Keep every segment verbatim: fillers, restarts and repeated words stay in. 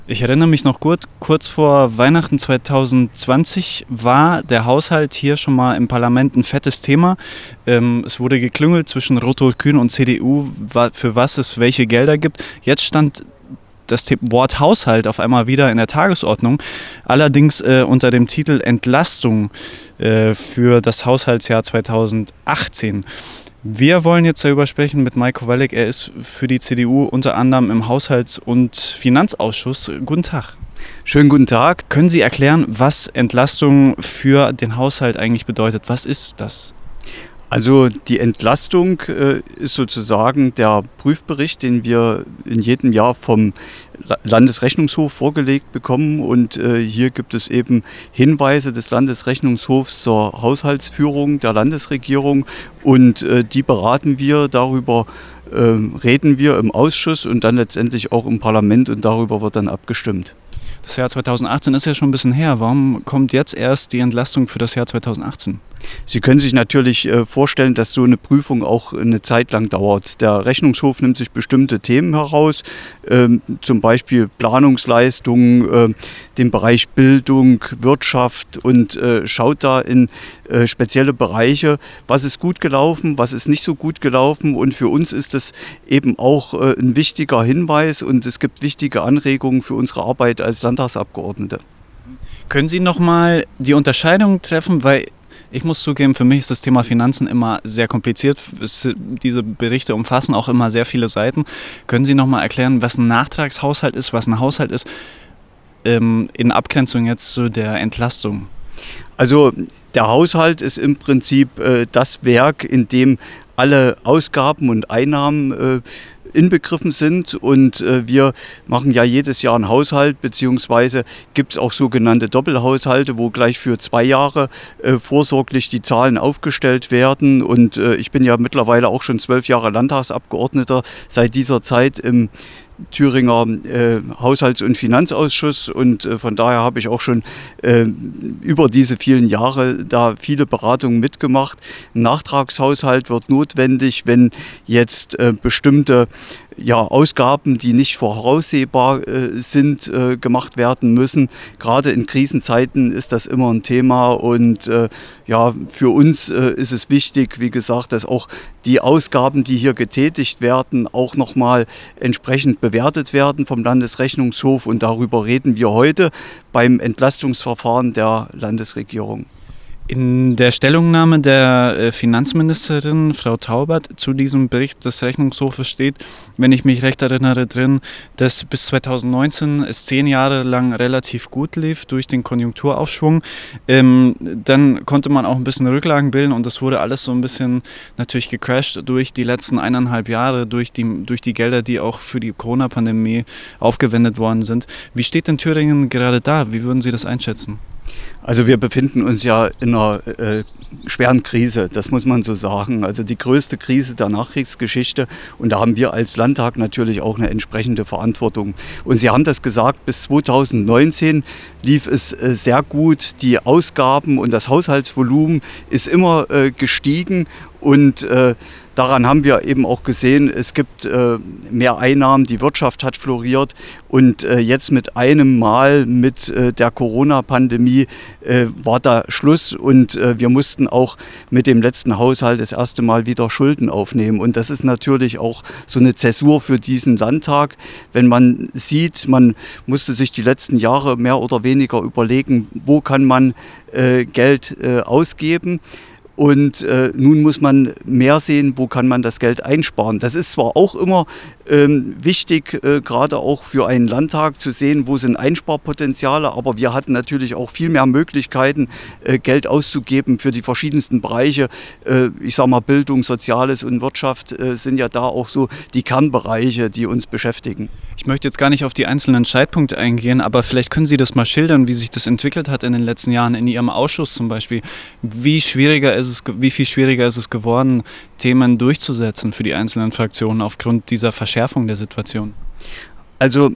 Ich erinnere mich noch gut, kurz vor Weihnachten zwanzig zwanzig war der Haushalt hier schon mal im Parlament ein fettes Thema. Ähm, es wurde geklüngelt zwischen Rot-Rot-Grün und C D U, wa- für was es welche Gelder gibt. Jetzt stand das The- Wort Haushalt auf einmal wieder in der Tagesordnung, allerdings äh, unter dem Titel Entlastung äh, für das Haushaltsjahr zwanzig achtzehn. Wir wollen jetzt darüber sprechen mit Mike Kowalik. Er ist für die C D U unter anderem im Haushalts- und Finanzausschuss. Guten Tag. Schönen guten Tag. Können Sie erklären, was Entlastung für den Haushalt eigentlich bedeutet? Was ist das? Also die Entlastung äh, ist sozusagen der Prüfbericht, den wir in jedem Jahr vom La- Landesrechnungshof vorgelegt bekommen. Und äh, hier gibt es eben Hinweise des Landesrechnungshofs zur Haushaltsführung der Landesregierung. Und äh, die beraten wir, darüber äh, reden wir im Ausschuss und dann letztendlich auch im Parlament und darüber wird dann abgestimmt. Das Jahr zwanzig achtzehn ist ja schon ein bisschen her. Warum kommt jetzt erst die Entlastung für das Jahr zwanzig achtzehn? Sie können sich natürlich äh, vorstellen, dass so eine Prüfung auch eine Zeit lang dauert. Der Rechnungshof nimmt sich bestimmte Themen heraus, ähm, zum Beispiel Planungsleistungen, äh, den Bereich Bildung, Wirtschaft und äh, schaut da in äh, spezielle Bereiche, was ist gut gelaufen, was ist nicht so gut gelaufen. Und für uns ist das eben auch äh, ein wichtiger Hinweis und es gibt wichtige Anregungen für unsere Arbeit als Landtagsabgeordnete. Können Sie nochmal die Unterscheidung treffen, weil ich muss zugeben, für mich ist das Thema Finanzen immer sehr kompliziert. Es, diese Berichte umfassen auch immer sehr viele Seiten. Können Sie nochmal erklären, was ein Nachtragshaushalt ist, was ein Haushalt ist, ähm, in Abgrenzung jetzt zu der Entlastung? Also der Haushalt ist im Prinzip äh, das Werk, in dem alle Ausgaben und Einnahmen äh, inbegriffen sind und äh, wir machen ja jedes Jahr einen Haushalt, beziehungsweise gibt es auch sogenannte Doppelhaushalte, wo gleich für zwei Jahre äh, vorsorglich die Zahlen aufgestellt werden und äh, ich bin ja mittlerweile auch schon zwölf Jahre Landtagsabgeordneter, seit dieser Zeit im Thüringer äh, Haushalts- und Finanzausschuss und äh, von daher habe ich auch schon äh, über diese vielen Jahre da viele Beratungen mitgemacht. Ein Nachtragshaushalt wird notwendig, wenn jetzt äh, bestimmte ja, Ausgaben, die nicht voraussehbar äh, sind, äh, gemacht werden müssen. Gerade in Krisenzeiten ist das immer ein Thema und äh, ja, für uns äh, ist es wichtig, wie gesagt, dass auch die Ausgaben, die hier getätigt werden, auch nochmal entsprechend bewertet werden vom Landesrechnungshof und darüber reden wir heute beim Entlastungsverfahren der Landesregierung. In der Stellungnahme der äh, Finanzministerin, Frau Taubert, zu diesem Bericht des Rechnungshofes steht, wenn ich mich recht erinnere, drin, dass bis zwanzig neunzehn es zehn Jahre lang relativ gut lief durch den Konjunkturaufschwung. Ähm, dann konnte man auch ein bisschen Rücklagen bilden und das wurde alles so ein bisschen natürlich gecrashed durch die letzten eineinhalb Jahre, durch die, durch die Gelder, die auch für die Corona-Pandemie aufgewendet worden sind. Wie steht denn Thüringen gerade da? Wie würden Sie das einschätzen? Also wir befinden uns ja in einer äh, schweren Krise, das muss man so sagen. Also die größte Krise der Nachkriegsgeschichte und da haben wir als Landtag natürlich auch eine entsprechende Verantwortung. Und Sie haben das gesagt, bis zwanzig neunzehn lief es äh, sehr gut. Die Ausgaben und das Haushaltsvolumen ist immer äh, gestiegen und äh, daran haben wir eben auch gesehen, es gibt äh, mehr Einnahmen, die Wirtschaft hat floriert und äh, jetzt mit einem Mal mit äh, der Corona-Pandemie äh, war da Schluss und äh, wir mussten auch mit dem letzten Haushalt das erste Mal wieder Schulden aufnehmen und das ist natürlich auch so eine Zäsur für diesen Landtag, wenn man sieht, man musste sich die letzten Jahre mehr oder weniger überlegen, wo kann man äh, Geld äh, ausgeben. Und äh, nun muss man mehr sehen, wo kann man das Geld einsparen. Das ist zwar auch immer ähm, wichtig, äh, gerade auch für einen Landtag zu sehen, wo sind Einsparpotenziale, aber wir hatten natürlich auch viel mehr Möglichkeiten, äh, Geld auszugeben für die verschiedensten Bereiche. Äh, ich sage mal, Bildung, Soziales und Wirtschaft äh, sind ja da auch so die Kernbereiche, die uns beschäftigen. Ich möchte jetzt gar nicht auf die einzelnen Scheitpunkte eingehen, aber vielleicht können Sie das mal schildern, wie sich das entwickelt hat in den letzten Jahren in Ihrem Ausschuss zum Beispiel. Wie schwieriger ist es, wie viel schwieriger ist es geworden, Themen durchzusetzen für die einzelnen Fraktionen aufgrund dieser Verschärfung der Situation? Also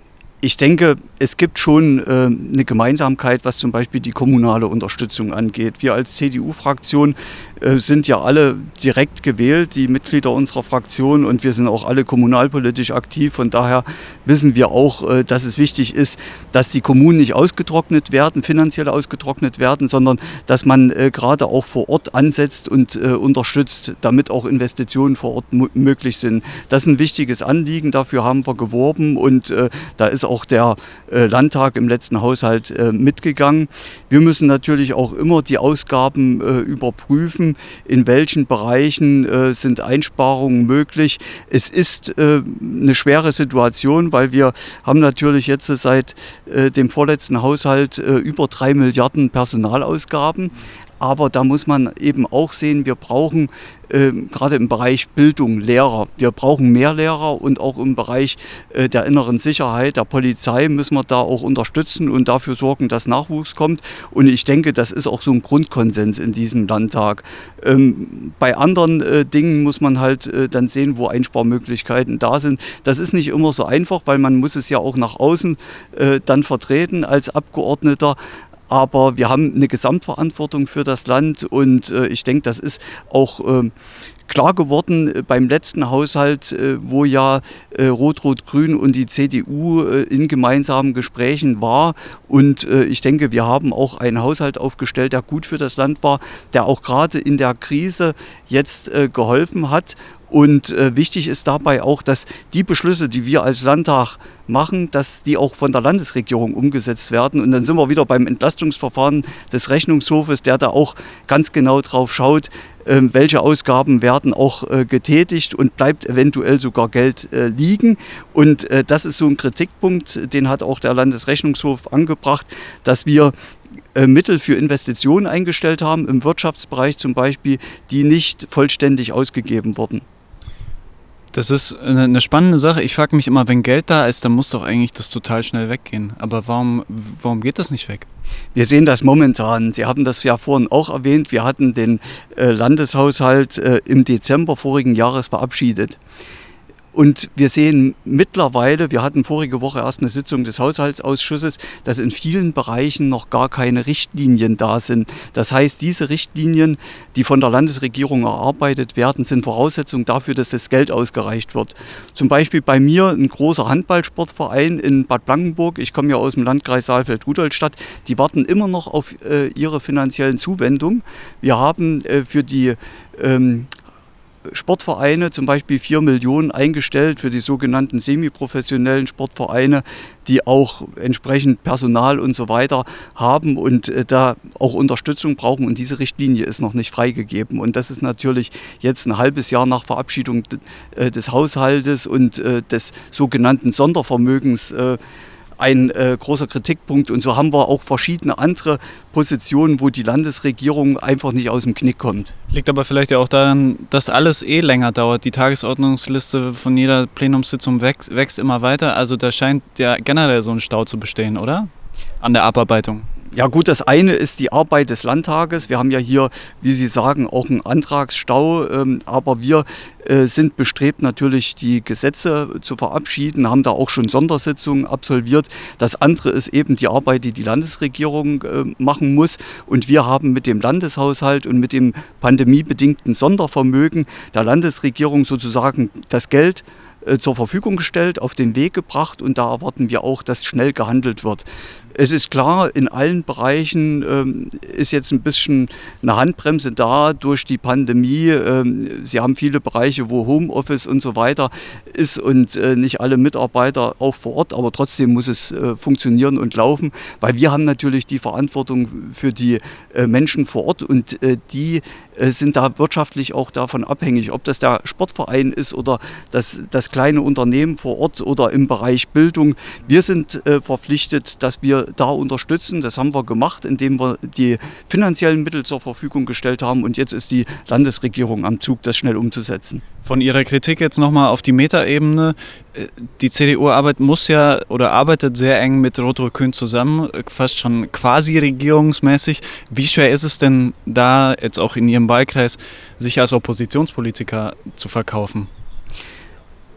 Ich denke, es gibt schon äh, eine Gemeinsamkeit, was zum Beispiel die kommunale Unterstützung angeht. Wir als C D U-Fraktion äh, sind ja alle direkt gewählt, die Mitglieder unserer Fraktion, und wir sind auch alle kommunalpolitisch aktiv. Von daher wissen wir auch, äh, dass es wichtig ist, dass die Kommunen nicht ausgetrocknet werden, finanziell ausgetrocknet werden, sondern dass man äh, gerade auch vor Ort ansetzt und äh, unterstützt, damit auch Investitionen vor Ort m- möglich sind. Das ist ein wichtiges Anliegen, dafür haben wir geworben, und äh, da ist auch der äh, Landtag im letzten Haushalt äh, mitgegangen. Wir müssen natürlich auch immer die Ausgaben äh, überprüfen, in welchen Bereichen äh, sind Einsparungen möglich. Es ist äh, eine schwere Situation, weil wir haben natürlich jetzt seit äh, dem vorletzten Haushalt äh, über drei Milliarden Personalausgaben. Aber da muss man eben auch sehen, wir brauchen äh, gerade im Bereich Bildung Lehrer. Wir brauchen mehr Lehrer, und auch im Bereich äh, der inneren Sicherheit, der Polizei müssen wir da auch unterstützen und dafür sorgen, dass Nachwuchs kommt. Und ich denke, das ist auch so ein Grundkonsens in diesem Landtag. Ähm, bei anderen äh, Dingen muss man halt äh, dann sehen, wo Einsparmöglichkeiten da sind. Das ist nicht immer so einfach, weil man muss es ja auch nach außen äh, dann vertreten als Abgeordneter. Aber wir haben eine Gesamtverantwortung für das Land, und äh, ich denke, das ist auch äh, klar geworden äh, beim letzten Haushalt, äh, wo ja äh, Rot-Rot-Grün und die C D U äh, in gemeinsamen Gesprächen war. Und äh, ich denke, wir haben auch einen Haushalt aufgestellt, der gut für das Land war, der auch gerade in der Krise jetzt äh, geholfen hat. Und äh, wichtig ist dabei auch, dass die Beschlüsse, die wir als Landtag machen, dass die auch von der Landesregierung umgesetzt werden. Und dann sind wir wieder beim Entlastungsverfahren des Rechnungshofes, der da auch ganz genau drauf schaut, äh, welche Ausgaben werden auch äh, getätigt, und bleibt eventuell sogar Geld äh, liegen. Und äh, das ist so ein Kritikpunkt, den hat auch der Landesrechnungshof angebracht, dass wir Mittel für Investitionen eingestellt haben, im Wirtschaftsbereich zum Beispiel, die nicht vollständig ausgegeben wurden. Das ist eine spannende Sache. Ich frage mich immer, wenn Geld da ist, dann muss doch eigentlich das total schnell weggehen. Aber warum, warum geht das nicht weg? Wir sehen das momentan. Sie haben das ja vorhin auch erwähnt. Wir hatten den äh, Landeshaushalt äh, im Dezember vorigen Jahres verabschiedet. Und wir sehen mittlerweile, wir hatten vorige Woche erst eine Sitzung des Haushaltsausschusses, dass in vielen Bereichen noch gar keine Richtlinien da sind. Das heißt, diese Richtlinien, die von der Landesregierung erarbeitet werden, sind Voraussetzung dafür, dass das Geld ausgereicht wird. Zum Beispiel bei mir ein großer Handballsportverein in Bad Blankenburg. Ich komme ja aus dem Landkreis Saalfeld-Rudolstadt. Die warten immer noch auf äh, ihre finanziellen Zuwendungen. Wir haben äh, für die ähm, Sportvereine zum Beispiel vier Millionen eingestellt für die sogenannten semiprofessionellen Sportvereine, die auch entsprechend Personal und so weiter haben und äh, da auch Unterstützung brauchen, und diese Richtlinie ist noch nicht freigegeben. Und das ist natürlich jetzt ein halbes Jahr nach Verabschiedung äh, des Haushaltes und äh, des sogenannten Sondervermögens äh, ein äh, großer Kritikpunkt, und so haben wir auch verschiedene andere Positionen, wo die Landesregierung einfach nicht aus dem Knick kommt. Liegt aber vielleicht ja auch daran, dass alles eh länger dauert. Die Tagesordnungsliste von jeder Plenumssitzung wächst, wächst immer weiter. Also da scheint ja generell so ein Stau zu bestehen, oder? An der Abarbeitung. Ja gut, das eine ist die Arbeit des Landtages. Wir haben ja hier, wie Sie sagen, auch einen Antragsstau, ähm, aber wir äh, sind bestrebt, natürlich die Gesetze zu verabschieden, haben da auch schon Sondersitzungen absolviert. Das andere ist eben die Arbeit, die die Landesregierung äh, machen muss. Und wir haben mit dem Landeshaushalt und mit dem pandemiebedingten Sondervermögen der Landesregierung sozusagen das Geld äh, zur Verfügung gestellt, auf den Weg gebracht, und da erwarten wir auch, dass schnell gehandelt wird. Es ist klar, in allen Bereichen ähm, ist jetzt ein bisschen eine Handbremse da durch die Pandemie. Ähm, Sie haben viele Bereiche, wo Homeoffice und so weiter ist, und äh, nicht alle Mitarbeiter auch vor Ort, aber trotzdem muss es äh, funktionieren und laufen, weil wir haben natürlich die Verantwortung für die äh, Menschen vor Ort, und äh, die äh, sind da wirtschaftlich auch davon abhängig, ob das der Sportverein ist oder das, das kleine Unternehmen vor Ort oder im Bereich Bildung. Wir sind äh, verpflichtet, dass wir da unterstützen. Das haben wir gemacht, indem wir die finanziellen Mittel zur Verfügung gestellt haben, und jetzt ist die Landesregierung am Zug, das schnell umzusetzen. Von Ihrer Kritik jetzt nochmal auf die Metaebene. Die C D U-Arbeit muss ja oder arbeitet sehr eng mit Rot-Rot-Grün zusammen, fast schon quasi regierungsmäßig. Wie schwer ist es denn da, jetzt auch in Ihrem Wahlkreis, sich als Oppositionspolitiker zu verkaufen?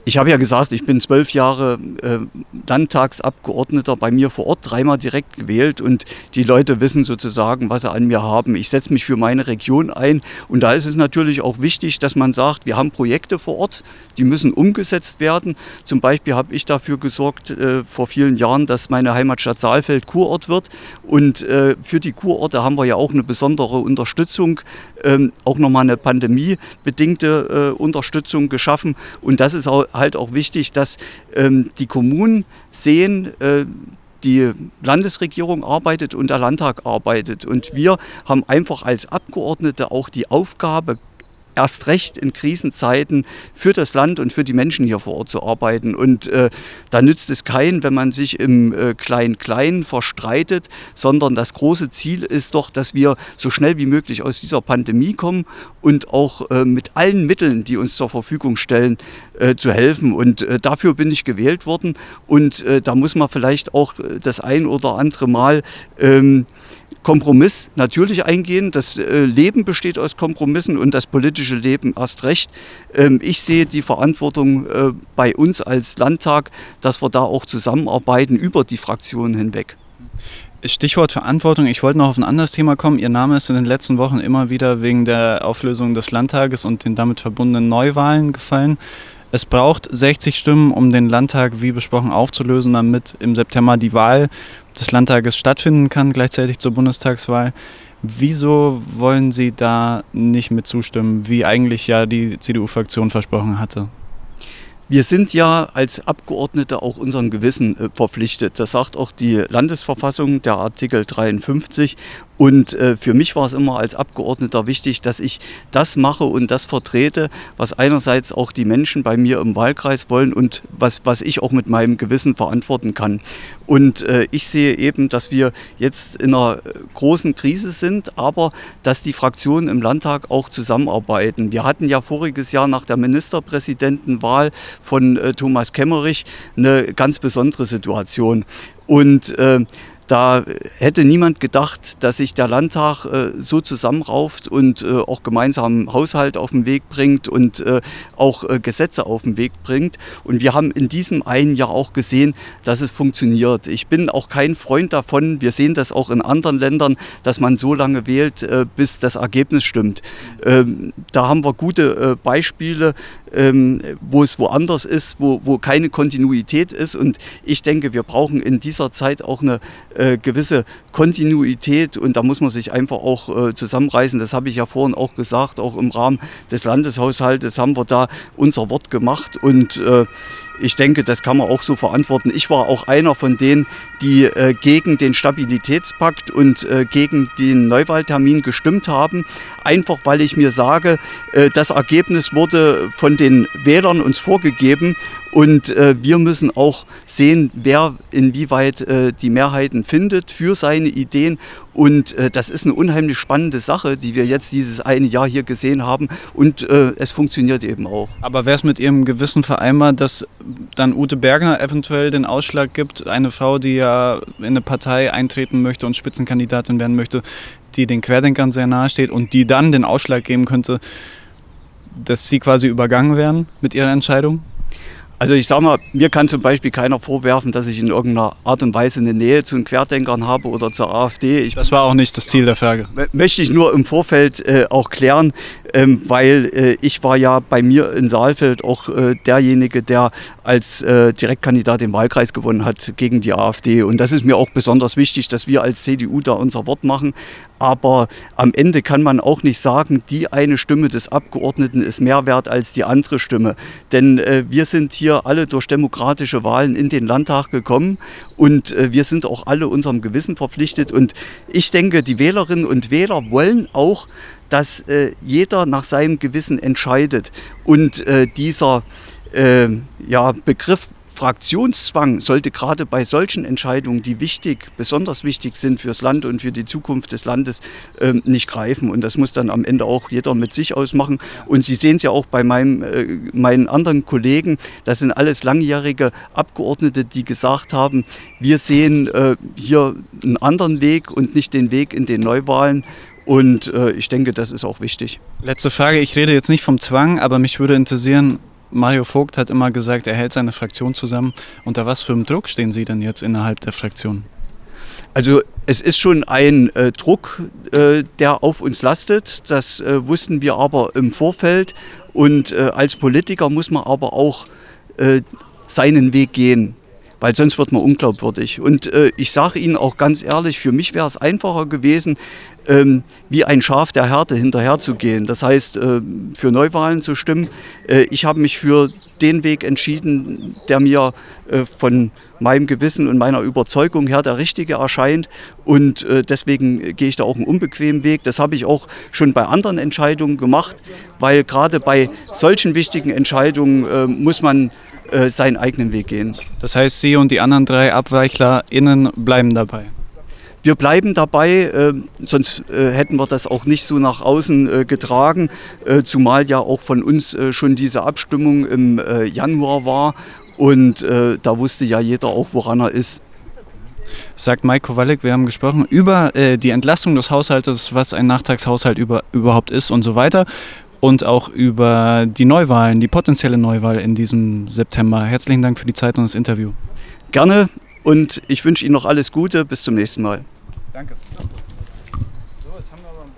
Ich habe ja gesagt, ich bin zwölf Jahre äh, Landtagsabgeordneter bei mir vor Ort, dreimal direkt gewählt und die Leute wissen sozusagen, was sie an mir haben. Ich setze mich für meine Region ein und da ist es natürlich auch wichtig, dass man sagt, wir haben Projekte vor Ort, die müssen umgesetzt werden. Zum Beispiel habe ich dafür gesorgt äh, vor vielen Jahren, dass meine Heimatstadt Saalfeld Kurort wird und äh, für die Kurorte haben wir ja auch eine besondere Unterstützung, ähm, auch nochmal eine pandemiebedingte äh, Unterstützung geschaffen und das ist auch halt auch wichtig, dass ähm, die Kommunen sehen, äh, die Landesregierung arbeitet und der Landtag arbeitet. Und wir haben einfach als Abgeordnete auch die Aufgabe, erst recht in Krisenzeiten für das Land und für die Menschen hier vor Ort zu arbeiten. Und äh, da nützt es keinen, wenn man sich im äh, Klein-Klein verstreitet, sondern das große Ziel ist doch, dass wir so schnell wie möglich aus dieser Pandemie kommen und auch äh, mit allen Mitteln, die uns zur Verfügung stellen, äh, zu helfen. Und äh, dafür bin ich gewählt worden. Und äh, da muss man vielleicht auch das ein oder andere Mal ähm, Kompromiss natürlich eingehen. Das äh, Leben besteht aus Kompromissen und das politische Leben erst recht. Ähm, ich sehe die Verantwortung äh, bei uns als Landtag, dass wir da auch zusammenarbeiten über die Fraktionen hinweg. Stichwort Verantwortung. Ich wollte noch auf ein anderes Thema kommen. Ihr Name ist in den letzten Wochen immer wieder wegen der Auflösung des Landtages und den damit verbundenen Neuwahlen gefallen. Es braucht sechzig Stimmen, um den Landtag, wie besprochen, aufzulösen, damit im September die Wahl des Landtages stattfinden kann, gleichzeitig zur Bundestagswahl. Wieso wollen Sie da nicht mit zustimmen, wie eigentlich ja die C D U-Fraktion versprochen hatte? Wir sind ja als Abgeordnete auch unserem Gewissen äh, verpflichtet. Das sagt auch die Landesverfassung, der Artikel dreiundfünfzig. Und äh, für mich war es immer als Abgeordneter wichtig, dass ich das mache und das vertrete, was einerseits auch die Menschen bei mir im Wahlkreis wollen und was, was ich auch mit meinem Gewissen verantworten kann. Und äh, ich sehe eben, dass wir jetzt in einer großen Krise sind, aber dass die Fraktionen im Landtag auch zusammenarbeiten. Wir hatten ja voriges Jahr nach der Ministerpräsidentenwahl von äh, Thomas Kemmerich eine ganz besondere Situation. Und äh, Da hätte niemand gedacht, dass sich der Landtag äh, so zusammenrauft und äh, auch gemeinsam Haushalt auf den Weg bringt und äh, auch äh, Gesetze auf den Weg bringt. Und wir haben in diesem einen Jahr auch gesehen, dass es funktioniert. Ich bin auch kein Freund davon, wir sehen das auch in anderen Ländern, dass man so lange wählt, äh, bis das Ergebnis stimmt. Ähm, da haben wir gute äh, Beispiele, ähm, wo es woanders ist, wo, wo keine Kontinuität ist. Und ich denke, wir brauchen in dieser Zeit auch eine äh, gewisse Kontinuität und da muss man sich einfach auch äh, zusammenreißen. Das habe ich ja vorhin auch gesagt, auch im Rahmen des Landeshaushaltes haben wir da unser Wort gemacht und äh, ich denke, das kann man auch so verantworten. Ich war auch einer von denen, die äh, gegen den Stabilitätspakt und äh, gegen den Neuwahltermin gestimmt haben. Einfach weil ich mir sage, äh, das Ergebnis wurde von den Wählern uns vorgegeben und äh, wir müssen auch sehen, wer inwieweit äh, die Mehrheiten findet für seine Ideen. Und äh, das ist eine unheimlich spannende Sache, die wir jetzt dieses eine Jahr hier gesehen haben. Und äh, es funktioniert eben auch. Aber wäre es mit Ihrem Gewissen vereinbar, dass dann Ute Bergner eventuell den Ausschlag gibt, eine Frau, die ja in eine Partei eintreten möchte und Spitzenkandidatin werden möchte, die den Querdenkern sehr nahe steht und die dann den Ausschlag geben könnte, dass sie quasi übergangen werden mit ihrer Entscheidung? Also ich sage mal, mir kann zum Beispiel keiner vorwerfen, dass ich in irgendeiner Art und Weise eine Nähe zu den Querdenkern habe oder zur AfD. Ich, das war auch nicht das Ziel der Frage. Möchte ich nur im Vorfeld äh, auch klären, ähm, weil äh, ich war ja bei mir in Saalfeld auch äh, derjenige, der als äh, Direktkandidat den Wahlkreis gewonnen hat gegen die AfD. Und das ist mir auch besonders wichtig, dass wir als C D U da unser Wort machen. Aber am Ende kann man auch nicht sagen, die eine Stimme des Abgeordneten ist mehr wert als die andere Stimme. Denn äh, wir sind hier alle durch demokratische Wahlen in den Landtag gekommen und äh, wir sind auch alle unserem Gewissen verpflichtet. Und ich denke, die Wählerinnen und Wähler wollen auch, dass äh, jeder nach seinem Gewissen entscheidet. Und äh, dieser äh, ja, Begriff Fraktionszwang sollte gerade bei solchen Entscheidungen, die wichtig, besonders wichtig sind fürs Land und für die Zukunft des Landes, äh, nicht greifen. Und das muss dann am Ende auch jeder mit sich ausmachen. Und Sie sehen es ja auch bei meinem, äh, meinen anderen Kollegen, das sind alles langjährige Abgeordnete, die gesagt haben, wir sehen äh, hier einen anderen Weg und nicht den Weg in den Neuwahlen. Und äh, ich denke, das ist auch wichtig. Letzte Frage, ich rede jetzt nicht vom Zwang, aber mich würde interessieren, Mario Vogt hat immer gesagt, er hält seine Fraktion zusammen. Unter was für einem Druck stehen Sie denn jetzt innerhalb der Fraktion? Also es ist schon ein äh, Druck, äh, der auf uns lastet. Das äh, wussten wir aber im Vorfeld. Und äh, als Politiker muss man aber auch äh, seinen Weg gehen, weil sonst wird man unglaubwürdig. Und äh, ich sage Ihnen auch ganz ehrlich, für mich wäre es einfacher gewesen, ähm, wie ein Schaf der Herde hinterher zu gehen. Das heißt, äh, für Neuwahlen zu stimmen. Äh, ich habe mich für den Weg entschieden, der mir äh, von meinem Gewissen und meiner Überzeugung her der richtige erscheint. Und äh, deswegen gehe ich da auch einen unbequemen Weg. Das habe ich auch schon bei anderen Entscheidungen gemacht, weil gerade bei solchen wichtigen Entscheidungen äh, muss man äh, seinen eigenen Weg gehen. Das heißt, Sie und die anderen drei AbweichlerInnen bleiben dabei? Wir bleiben dabei, äh, sonst äh, hätten wir das auch nicht so nach außen äh, getragen, äh, zumal ja auch von uns äh, schon diese Abstimmung im äh, Januar war und äh, da wusste ja jeder auch, woran er ist. Sagt Mike Kowalik, wir haben gesprochen über äh, die Entlastung des Haushaltes, was ein Nachtragshaushalt über, überhaupt ist und so weiter. Und auch über die Neuwahlen, die potenzielle Neuwahl in diesem September. Herzlichen Dank für die Zeit und das Interview. Gerne und ich wünsche Ihnen noch alles Gute. Bis zum nächsten Mal. Danke.